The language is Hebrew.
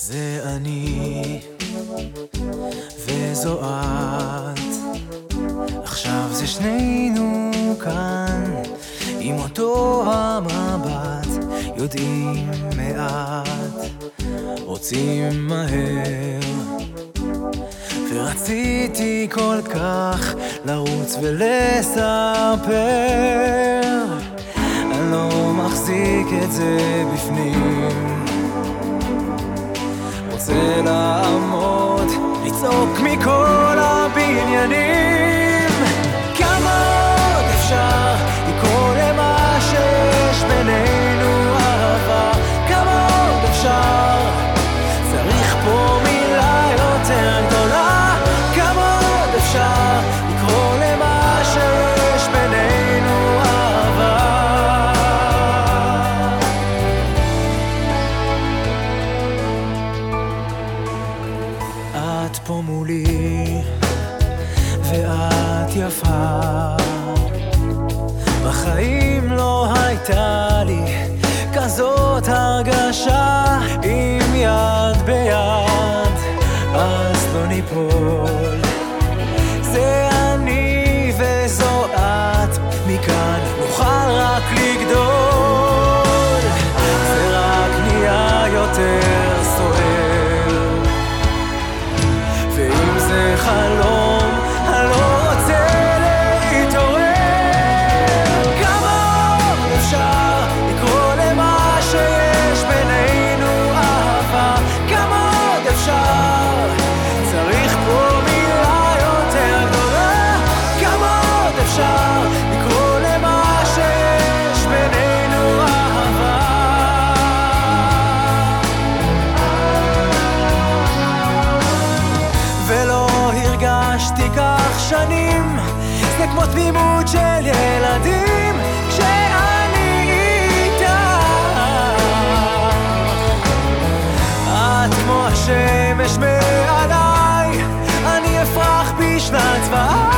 זה אני וזו את, עכשיו זה שנינו כאן עם אותו המבט, יודעים מעט, רוצים מהר, ורציתי כל כך לרוץ ולספר, אני לא מחזיק את זה בפנים, רוצה לעמוד, לצעוק מכל הבניינים. כמה עוד אפשר לקרוא למה שיש בינינו אהבה? כמה עוד אפשר? צריך פה מילה יותר גדולה. כמה עוד אפשר לקרוא למה שיש בינינו אהבה? את פה מולי ואת יפה, בחיים לא הייתה לי כזאת הרגשה, עם יד ביד אז לא ניפול, זה אני וזו את, מכאן נוכל רק לגדול, זה רק נהיה יותר סוער, ואם זה חלום אני לא רוצה להתעורר. כמה עוד אפשר לקרוא למה שיש בינינו אהבה? כמה עוד אפשר? צריך פה מילה יותר גדולה. כמה עוד אפשר לקרוא למה שיש בינינו אהבה? ולא הרגשתי כך שנים, זה כמו תמימות של ילדים כשאני איתך, את כמו השמש מעליי, אני אפרח בשנת צבעה.